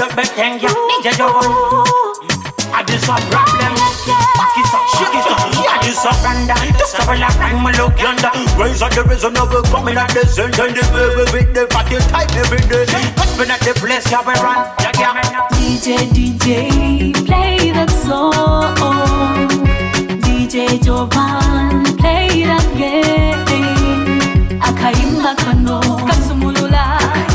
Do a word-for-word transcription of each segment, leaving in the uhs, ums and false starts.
beteng ya D J Jovan. I do some problem. Back it up, shake it up. I do some random. Discover like I'm a look yonder. Raise up the reason of it coming at the center. And the baby with the party type every day. But when at the place you will run. D J, D J, play that song. D J Jovan, play that game. Akaimba kano, kasumulula.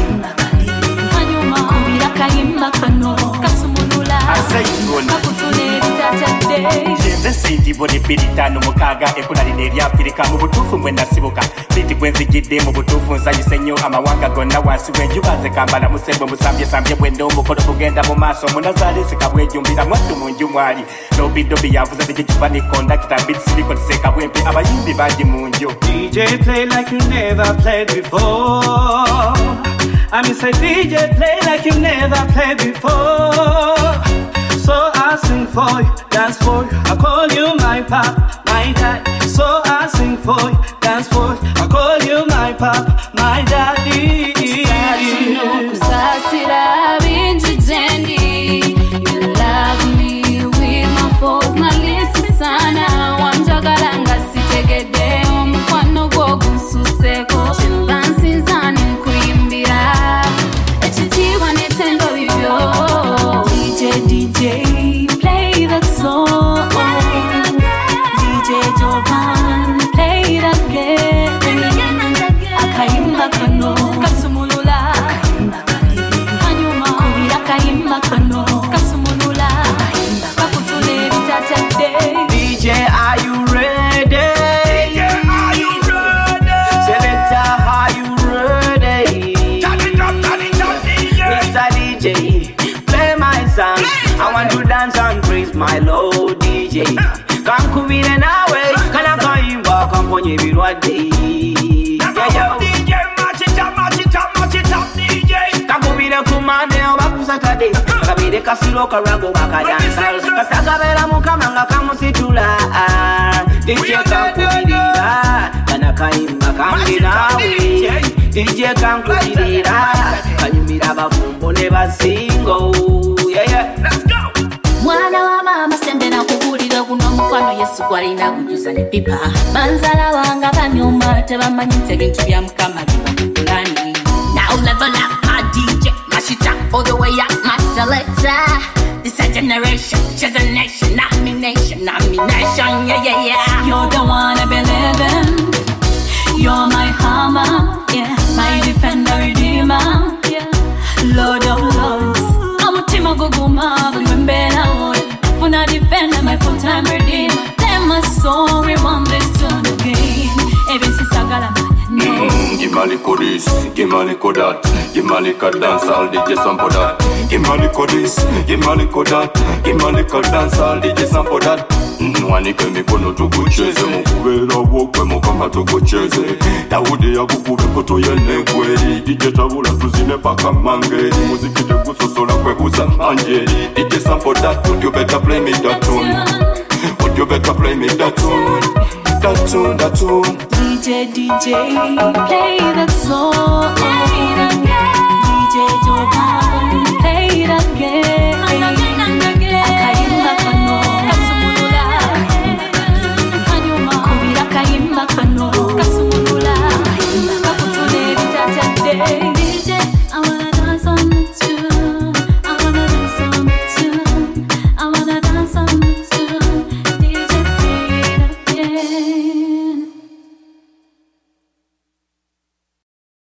Hanyuma, kubira akaimba kano, kasumulula. Kakutule bitatete. Jenze sindi bone biritano mukaga ekunali neri Afrika mu butufu mwe nasibuka. Biti kwenzigide mu butufu nsanyise nnyo amawanga gonna wansi wenjubaze kambala musembo musambye sambye bwendo mukolo bugenda mu maaso munazali sikabwejumbira mwattu munju mwali. Lobi dobi yavuze zije kivani kondakita beats siko tseka bwempe abayimbi bangi munju. D J play like you never played before. I mean say D J play like you never played before. So I sing for you, dance for you. I call you my pop, my dad. So I sing for you, dance for you. I call you my pop, my daddy. Kusasino kusasira binju jendi. You love me with my force, my lisi sana. Wanjagala nga sitegede omukwano gwo gususeko. Dansi zani nkuimbira. Ekitiibwa n'ettendo bibyo. D J, D J, play that song. D J Jovan, play that game. Akaimba kano, kasumulula. Hanyuma, kubira akaimba kano, kasumulula. Kakutule bitatete. D J, are you ready? D J, are you ready? Selector, are you ready? Turn it up, turn it up, D J. Mister D J, play my song. I want to dance and praise my Lord D J. Come kubire nawe, kana kaimba kamponye birwadde. Yeah, D J, match it up, match it up, match it up, D J. Kakubire kumande obakusakade, kabire kasiro karago bakadansa. Kasakabera mukama nga kamusitula. D J kakubirira, kana kaimba kambi nawe. D J kankubirira, kanyumira abafumbo ne basingo. Yeah, yeah, let's go. Mwana wa mama sende na kukulira kuno mukwano Yesu kwalina kujuza ne pipa. Banzala wanga banyuma tebamanyi ebintu bya mukama bibulani. Now level up my D J, mash it up all the way up my selector. This a generation, she's a nation, nomination, nomination, yeah, yeah, yeah. You're the one I believe in. You're my hammer, yeah, my defender, redeemer, yeah. Lord of lords. Mutima guguma bulimbera wood. When I defend my full time redeem. Them my soul rewind this tune again. Even since I got a Mm, give me the this, give me the that, give me the dance, all D J sample that. Give me the this, give me the that, give me the dance, all D J sample that. Nwanike mikono tukucheze, mukubera wokwe mukama tukucheze. Daudi yakukube koto yene kweli, D J tabula tuzine paka mangeli. Muziki tegusosola kwebuza manjeli. D J sample that, would you better play me that tune? Would you better play me that tune? That tune, that tune. D J, D J, play that song. D J Jovan.